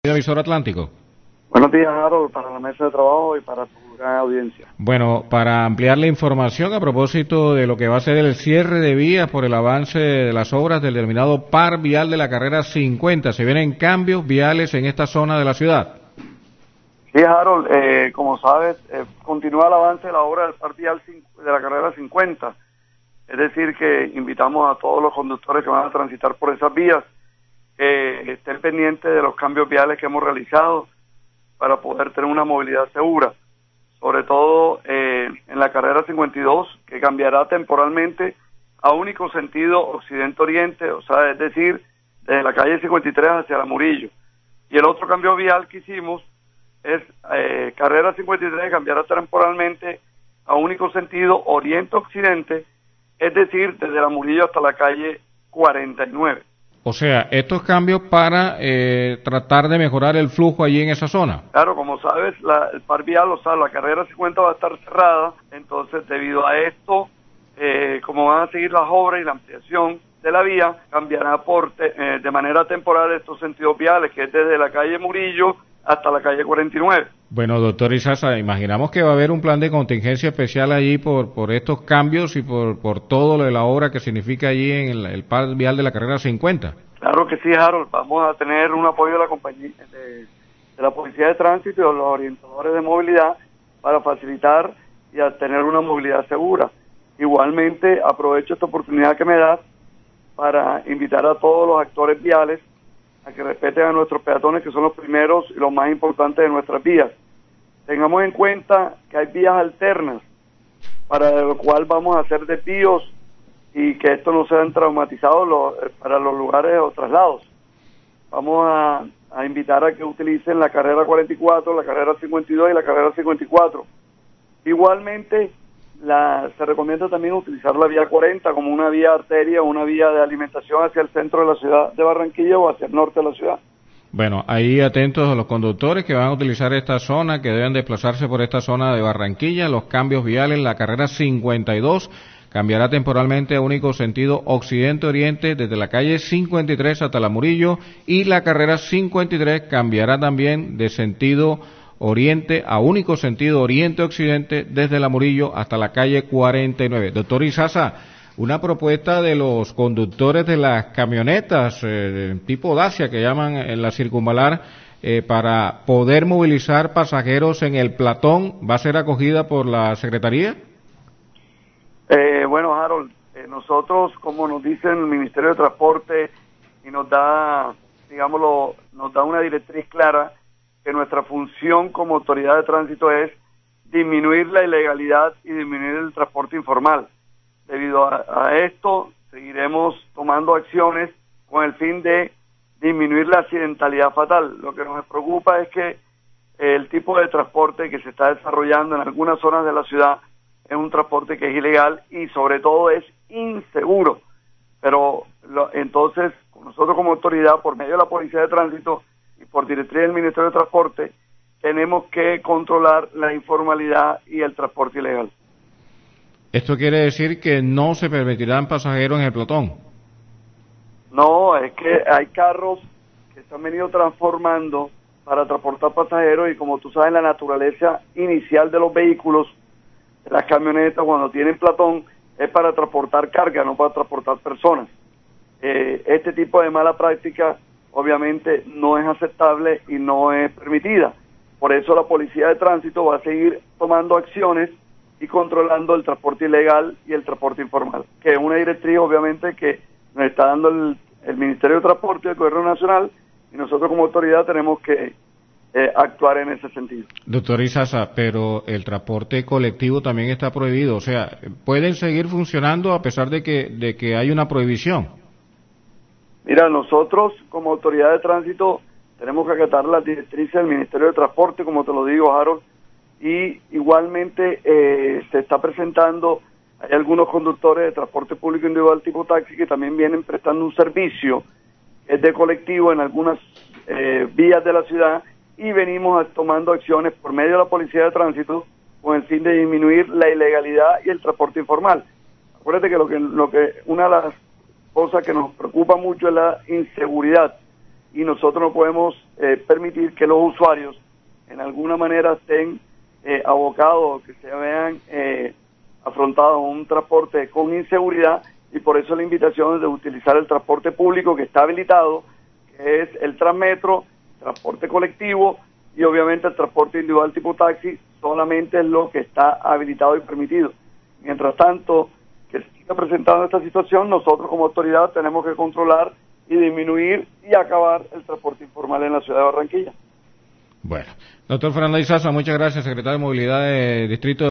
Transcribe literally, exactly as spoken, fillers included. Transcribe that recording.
Emisor Atlántico. Buenos días, Harold, para la mesa de trabajo y para tu gran audiencia. Bueno, para ampliar la información a propósito de lo que va a ser el cierre de vías por el avance de las obras del denominado par vial de la carrera cincuenta, ¿se vienen cambios viales en esta zona de la ciudad? Sí, Harold, eh, como sabes, eh, continúa el avance de la obra del par vial de la carrera cincuenta. Es decir, que invitamos a todos los conductores que van a transitar por esas vías que estén pendientes de los cambios viales que hemos realizado para poder tener una movilidad segura, sobre todo eh, en la carrera cincuenta y dos, que cambiará temporalmente a único sentido occidente-oriente, o sea, es decir, desde la calle cincuenta y tres hacia la Murillo. Y el otro cambio vial que hicimos es eh, carrera cincuenta y tres cambiará temporalmente a único sentido oriente-occidente, es decir, desde la Murillo hasta la calle cuarenta y nueve. O sea, estos cambios para eh, tratar de mejorar el flujo allí en esa zona. Claro, como sabes, la, el par vial, o sea, la carrera cincuenta va a estar cerrada, entonces debido a esto, eh, como van a seguir las obras y la ampliación de la vía, cambiará por te, eh, de manera temporal estos sentidos viales, que es desde la calle Murillo hasta la calle cuarenta y nueve. Bueno, doctor Izaza, imaginamos que va a haber un plan de contingencia especial allí por por estos cambios y por por todo lo de la obra que significa allí en el, el par vial de la carrera cincuenta. Claro que sí, Harold. Vamos a tener un apoyo de la compañía, de, de la Policía de Tránsito y de los orientadores de movilidad para facilitar y a tener una movilidad segura. Igualmente, aprovecho esta oportunidad que me das para invitar a todos los actores viales a que respeten a nuestros peatones, que son los primeros y los más importantes de nuestras vías. Tengamos en cuenta que hay vías alternas, para lo cual vamos a hacer desvíos y que estos no sean traumatizados los, para los lugares o traslados. Vamos a, a invitar a que utilicen la carrera cuarenta y cuatro, la carrera cincuenta y dos y la carrera cincuenta y cuatro. Igualmente, la, se recomienda también utilizar la vía cuarenta como una vía arteria o una vía de alimentación hacia el centro de la ciudad de Barranquilla o hacia el norte de la ciudad. Bueno, ahí atentos a los conductores que van a utilizar esta zona, que deben desplazarse por esta zona de Barranquilla. Los cambios viales, la carrera cincuenta y dos cambiará temporalmente a único sentido occidente-oriente desde la calle cincuenta y tres hasta la Murillo, y la carrera cincuenta y tres cambiará también de sentido oriente a único sentido oriente-occidente desde la Murillo hasta la calle cuarenta y nueve. Doctor Izaza, una propuesta de los conductores de las camionetas eh, tipo Dacia que llaman en la circunvalar eh, para poder movilizar pasajeros en el platón, ¿va a ser acogida por la Secretaría? Eh, bueno, Harold, eh, nosotros, como nos dice el Ministerio de Transporte y nos da, digámoslo, nos da una directriz clara, que nuestra función como autoridad de tránsito es disminuir la ilegalidad y disminuir el transporte informal. Debido a, a esto, seguiremos tomando acciones con el fin de disminuir la accidentalidad fatal. Lo que nos preocupa es que el tipo de transporte que se está desarrollando en algunas zonas de la ciudad es un transporte que es ilegal y sobre todo es inseguro. Pero lo, entonces, nosotros como autoridad, por medio de la Policía de Tránsito y por directriz del Ministerio de Transporte, tenemos que controlar la informalidad y el transporte ilegal. ¿Esto quiere decir que no se permitirán pasajeros en el pelotón? No, es que hay carros que se han venido transformando para transportar pasajeros y como tú sabes, la naturaleza inicial de los vehículos, las camionetas cuando tienen platón, es para transportar carga, no para transportar personas. Eh, este tipo de mala práctica obviamente no es aceptable y no es permitida. Por eso la Policía de Tránsito va a seguir tomando acciones y controlando el transporte ilegal y el transporte informal, que es una directriz obviamente que nos está dando el, el Ministerio de Transporte y el Gobierno Nacional, y nosotros como autoridad tenemos que eh, actuar en ese sentido. Doctor Izaza, pero el transporte colectivo también está prohibido, o sea, ¿pueden seguir funcionando a pesar de que, de que hay una prohibición? Mira, nosotros como autoridad de tránsito tenemos que acatar las directrices del Ministerio de Transporte, como te lo digo, Harold, y igualmente eh, se está presentando, hay algunos conductores de transporte público individual tipo taxi que también vienen prestando un servicio, es de colectivo en algunas eh, vías de la ciudad, y venimos a, tomando acciones por medio de la Policía de Tránsito con el fin de disminuir la ilegalidad y el transporte informal. Acuérdate que lo que, lo que una de las cosas que nos preocupa mucho es la inseguridad, y nosotros no podemos eh, permitir que los usuarios en alguna manera estén eh, abocados, que se vean eh, afrontados a un transporte con inseguridad, y por eso la invitación es de utilizar el transporte público que está habilitado, que es el Transmetro, transporte colectivo y obviamente el transporte individual tipo taxi, solamente es lo que está habilitado y permitido. Mientras tanto, que se siga presentando esta situación, nosotros como autoridad tenemos que controlar y disminuir y acabar el transporte informal en la ciudad de Barranquilla. Bueno, doctor Fernando Izaza, muchas gracias, secretario de Movilidad del Distrito